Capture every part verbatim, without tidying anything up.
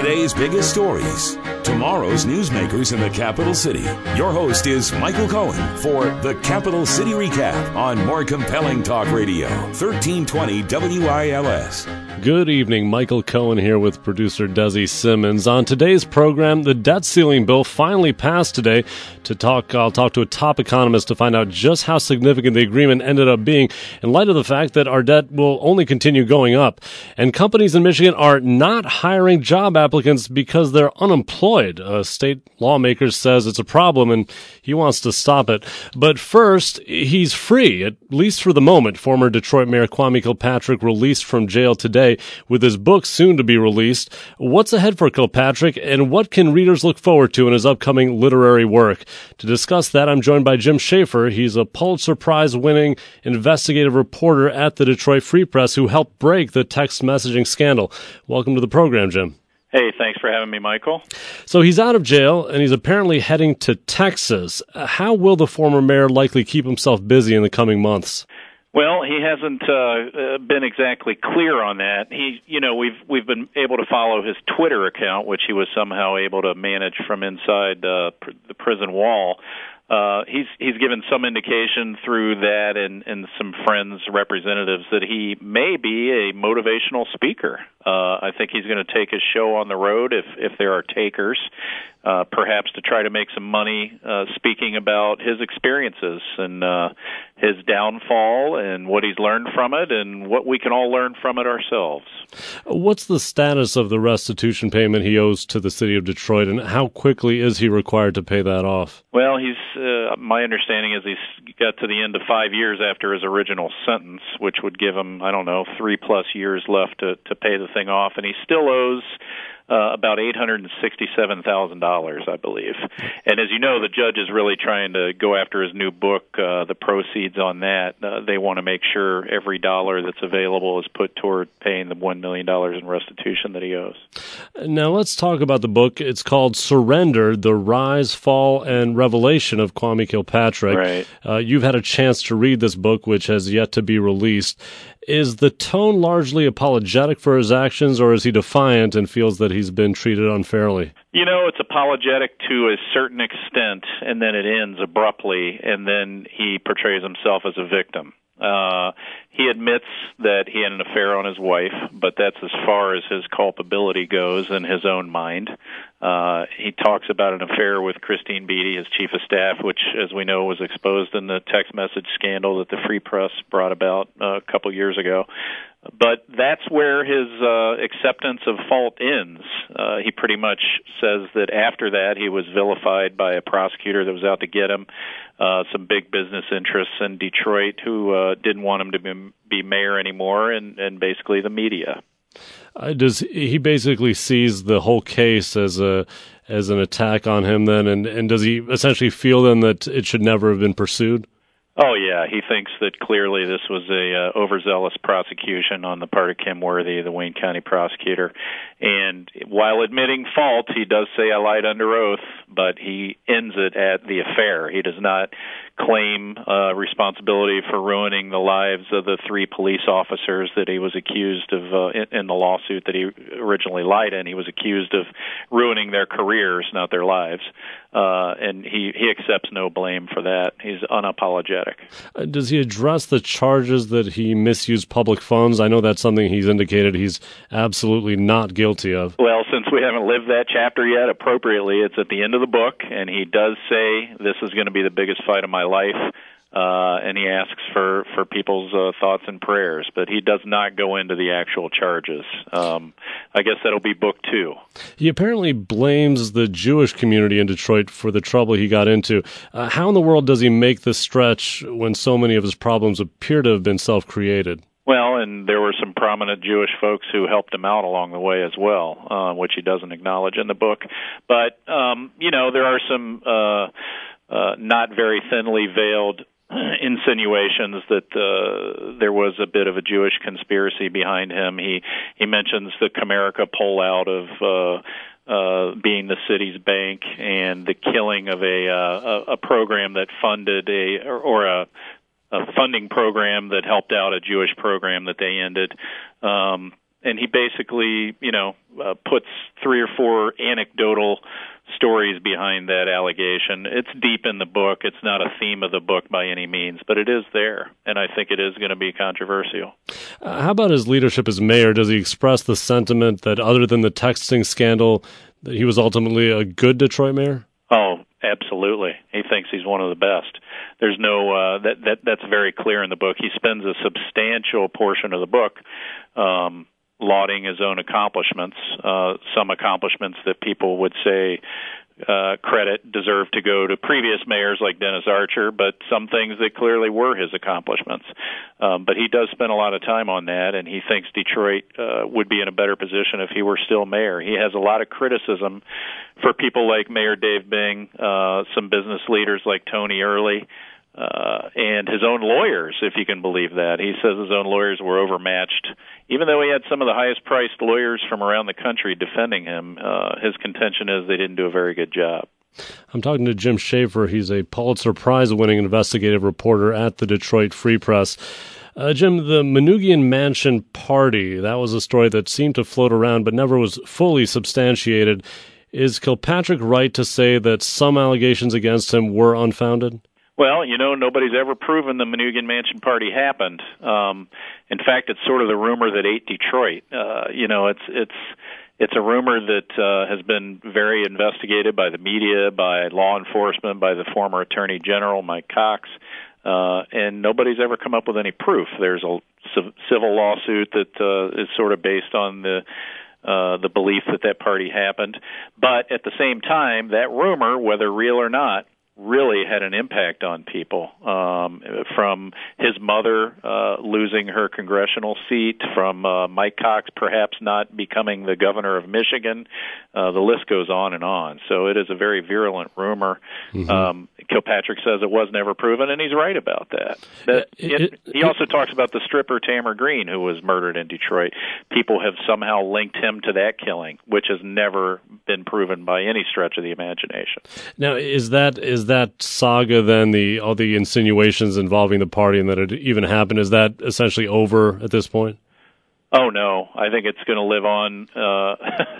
Today's biggest stories, tomorrow's newsmakers in the capital city. Your host is Michael Cohen for the Capital City Recap on More Compelling Talk Radio, thirteen twenty W I L S. Good evening, Michael Cohen here with producer Desi Simmons. On today's program, the debt ceiling bill finally passed today. To talk, I'll talk to a top economist to find out just how significant the agreement ended up being in light of the fact that our debt will only continue going up. And companies in Michigan are not hiring job applicants because they're unemployed. A state lawmaker says it's a problem and he wants to stop it. But first, he's free, at least for the moment. Former Detroit Mayor Kwame Kilpatrick released from jail today with his book soon to be released. What's ahead for Kilpatrick, and what can readers look forward to in his upcoming literary work? To discuss that, I'm joined by Jim Schaefer. He's a Pulitzer Prize-winning investigative reporter at the Detroit Free Press who helped break the text messaging scandal. Welcome to the program, Jim. Hey, thanks for having me, Michael. So he's out of jail, and he's apparently heading to Texas. How will the former mayor likely keep himself busy in the coming months? Well, he hasn't uh, been exactly clear on that. He, you know, we've we've been able to follow his Twitter account, which he was somehow able to manage from inside uh, pr- the prison wall. Uh, he's he's given some indication through that and, and some friends, representatives, that he may be a motivational speaker. Uh, I think he's going to take his show on the road if, if there are takers, uh, perhaps to try to make some money uh, speaking about his experiences and uh, his downfall and what he's learned from it and what we can all learn from it ourselves. What's the status of the restitution payment he owes to the city of Detroit, and how quickly is he required to pay that off? Well, he's uh, my understanding is he's got to the end of five years after his original sentence, which would give him, I don't know, three plus years left to, to pay the thing off, and he still owes Uh, about eight hundred sixty-seven thousand dollars, I believe. And as you know, the judge is really trying to go after his new book, uh, the proceeds on that. Uh, they want to make sure every dollar that's available is put toward paying the one million dollars in restitution that he owes. Now let's talk about the book. It's called Surrender, The Rise, Fall, and Revelation of Kwame Kilpatrick. Right. Uh, you've had a chance to read this book, which has yet to be released. Is the tone largely apologetic for his actions, or is he defiant and feels that he's been treated unfairly? You know, it's apologetic to a certain extent, and then it ends abruptly, and then he portrays himself as a victim. Uh, he admits that he had an affair on his wife, but that's as far as his culpability goes in his own mind. Uh, he talks about an affair with Christine Beatty, his chief of staff, which, as we know, was exposed in the text message scandal that the Free Press brought about uh, a couple years ago. But that's where his uh, acceptance of fault ends. Uh, he pretty much says that after that he was vilified by a prosecutor that was out to get him, uh, some big business interests in Detroit who uh, didn't want him to be, be mayor anymore, and, and basically the media. Uh, does he basically sees the whole case as a as an attack on him then, and, and does he essentially feel then that it should never have been pursued? Oh, yeah. He thinks that clearly this was a uh, overzealous prosecution on the part of Kim Worthy, the Wayne County prosecutor. And while admitting fault, he does say, I lied under oath, but he ends it at the affair. He does not claim uh, responsibility for ruining the lives of the three police officers that he was accused of uh, in, in the lawsuit that he originally lied in. He was accused of ruining their careers, not their lives. Uh, and he, he accepts no blame for that. He's unapologetic. Uh, does he address the charges that he misused public funds? I know that's something he's indicated he's absolutely not guilty of. Well, since we haven't lived that chapter yet, appropriately, it's at the end of the book, and he does say this is going to be the biggest fight of my life. Uh, and he asks for, for people's uh, thoughts and prayers, but he does not go into the actual charges. Um, I guess that'll be book two. He apparently blames the Jewish community in Detroit for the trouble he got into. Uh, how in the world does he make this stretch when so many of his problems appear to have been self-created? Well, and there were some prominent Jewish folks who helped him out along the way as well, uh, which he doesn't acknowledge in the book. But, um, you know, there are some uh, uh, not very thinly veiled insinuations that uh, there was a bit of a Jewish conspiracy behind him. He he mentions the Comerica pullout of uh, uh, being the city's bank and the killing of a uh, a, a program that funded a or, or a, a funding program that helped out a Jewish program that they ended. Um, and he basically, you know, uh, puts three or four anecdotal stories behind that allegation. It's deep in the book. It's not a theme of the book by any means, but it is there, and I think it is going to be controversial. Uh, how about his leadership as mayor? Does he express the sentiment that other than the texting scandal, that he was ultimately a good Detroit mayor? Oh, absolutely. He thinks he's one of the best. There's no uh, that that that's very clear in the book. He spends a substantial portion of the book um, lauding his own accomplishments. Uh, some accomplishments that people would say uh, credit deserve to go to previous mayors like Dennis Archer, but some things that clearly were his accomplishments. Um, but he does spend a lot of time on that, and he thinks Detroit uh, would be in a better position if he were still mayor. He has a lot of criticism for people like Mayor Dave Bing, uh, some business leaders like Tony Early, uh, and his own lawyers, if you can believe that. He says his own lawyers were overmatched. Even though he had some of the highest-priced lawyers from around the country defending him, uh, his contention is they didn't do a very good job. I'm talking to Jim Schaefer. He's a Pulitzer Prize-winning investigative reporter at the Detroit Free Press. Uh, Jim, the Manoogian Mansion party, that was a story that seemed to float around but never was fully substantiated. Is Kilpatrick right to say that some allegations against him were unfounded? Well, you know, nobody's ever proven the Manoogian Mansion party happened. Um, in fact, it's sort of the rumor that ate Detroit. Uh, you know, it's it's it's a rumor that uh, has been very investigated by the media, by law enforcement, by the former Attorney General, Mike Cox, uh, and nobody's ever come up with any proof. There's a civ- civil lawsuit that uh, is sort of based on the Uh, the belief that that party happened. But at the same time, that rumor, whether real or not, really had an impact on people, um, from his mother uh, losing her congressional seat, from uh, Mike Cox perhaps not becoming the governor of Michigan. Uh, the list goes on and on. So it is a very virulent rumor. Mm-hmm. Um, Kilpatrick says it was never proven, and he's right about that. that it, it, he also it, talks about the stripper Tamara Green, who was murdered in Detroit. People have somehow linked him to that killing, which has never been proven by any stretch of the imagination. Now, is that is that saga then, the all the insinuations involving the party and that it even happened, is that essentially over at this point? Oh, no. I think it's going to live on uh,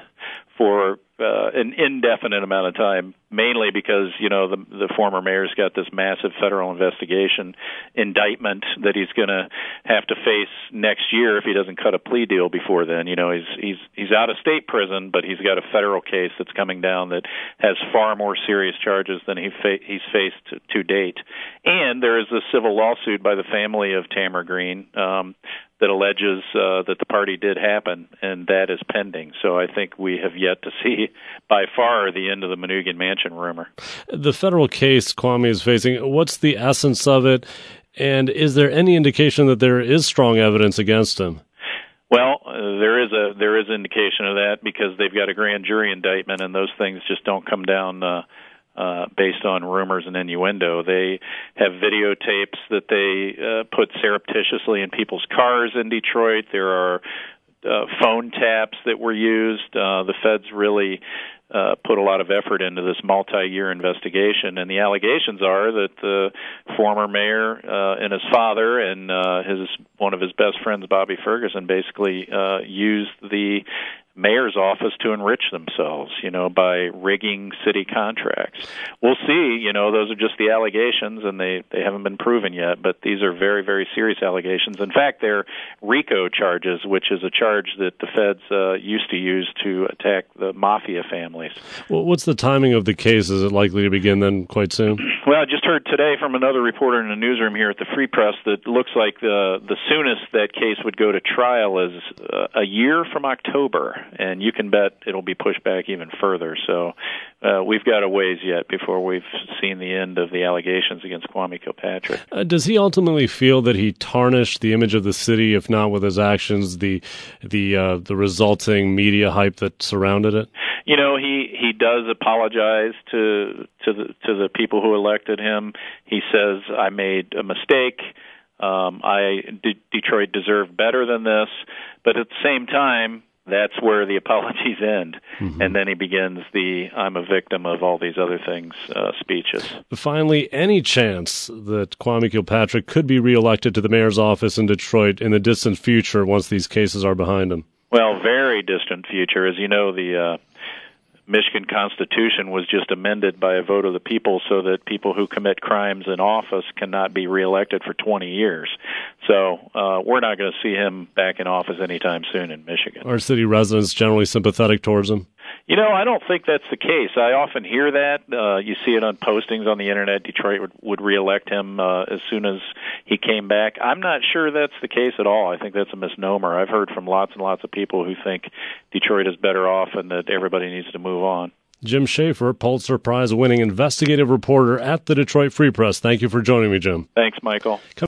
for uh, an indefinite amount of time, mainly because, you know, the, the former mayor's got this massive federal investigation indictment that he's going to have to face next year if he doesn't cut a plea deal before then. You know, he's he's he's out of state prison, but he's got a federal case that's coming down that has far more serious charges than he fa- he's faced to, to date. And there is a civil lawsuit by the family of Tamara Green um, that alleges uh, that the party did happen, and that is pending. So I think we have yet to see, by far, the end of the Manoogian Mansion rumor. The federal case Kwame is facing, what's the essence of it, and is there any indication that there is strong evidence against him? Well, uh, there is a there is indication of that because they've got a grand jury indictment, and those things just don't come down uh, uh, based on rumors and innuendo. They have videotapes that they uh, put surreptitiously in people's cars in Detroit. There are uh, phone taps that were used. Uh, the feds really Uh, put a lot of effort into this multi-year investigation, and the allegations are that the former mayor uh, and his father and uh, his one of his best friends, Bobby Ferguson, basically uh, used the mayor's office to enrich themselves, you know, by rigging city contracts. We'll see, you know, those are just the allegations, and they, they haven't been proven yet, but these are very, very serious allegations. In fact, they're RICO charges, which is a charge that the feds uh, used to use to attack the mafia families. Well, what's the timing of the case? Is it likely to begin then quite soon? Well, I just heard today from another reporter in the newsroom here at the Free Press that looks like the, the soonest that case would go to trial is uh, a year from October. And you can bet it'll be pushed back even further. So uh, we've got a ways yet before we've seen the end of the allegations against Kwame Kilpatrick. Uh, does he ultimately feel that he tarnished the image of the city, if not with his actions, the the uh, the resulting media hype that surrounded it? You know, he, he does apologize to to the to the people who elected him. He says, "I made a mistake. Um, I D- Detroit deserved better than this." But at the same time, that's where the apologies end. Mm-hmm. And then he begins the "I'm a victim of all these other things" uh, speeches. Finally, any chance that Kwame Kilpatrick could be reelected to the mayor's office in Detroit in the distant future once these cases are behind him? Well, very distant future. As you know, the uh, Michigan Constitution was just amended by a vote of the people so that people who commit crimes in office cannot be reelected for twenty years. So uh, we're not going to see him back in office anytime soon in Michigan. Are city residents generally sympathetic towards him? You know, I don't think that's the case. I often hear that. Uh, you see it on postings on the Internet. Detroit would, would reelect him uh, as soon as he came back. I'm not sure that's the case at all. I think that's a misnomer. I've heard from lots and lots of people who think Detroit is better off and that everybody needs to move on. Jim Schaefer, Pulitzer Prize-winning investigative reporter at the Detroit Free Press. Thank you for joining me, Jim. Thanks, Michael.